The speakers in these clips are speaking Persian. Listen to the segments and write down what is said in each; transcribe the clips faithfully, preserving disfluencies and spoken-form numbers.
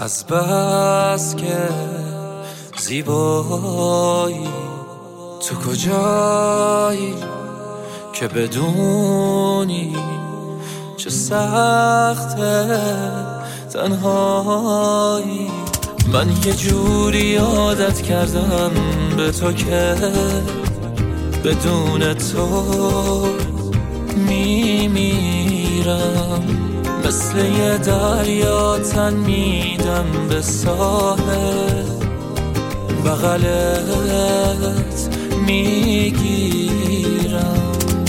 از بس که زیبایی تو کجایی که بدونی چه سخته تنهایی. من یه جوری عادت کردم به تو که بدون تو میمیرم. مثل یه دریا تن میدم به ساحل، بغلت میگیرم.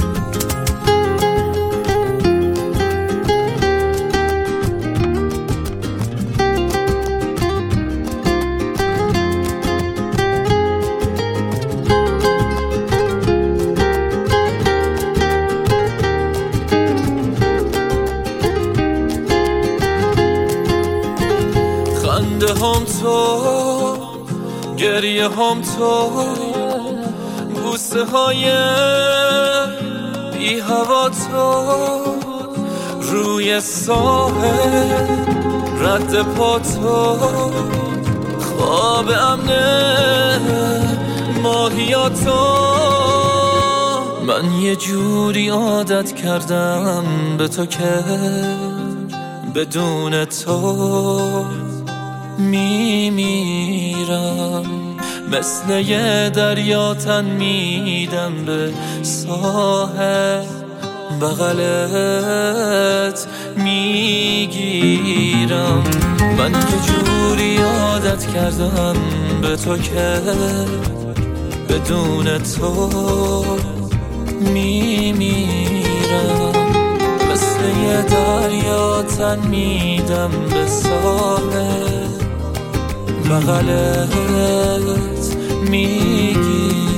خنده هم تو، گریه هم تو، بوسه های بی هوا تو، روی ساحل رد پا تو، خواب امن ماهیاتو. من یه جوری عادت کردم به تو که بدون تو میمیرم. مثل یه دریا تن میدم به ساحل، بغلت میگیرم. من یه جوری عادت کردم به تو که بدون تو میمیرم. مثل یه دریا تن میدم به ساحل، بغلت میگیرم.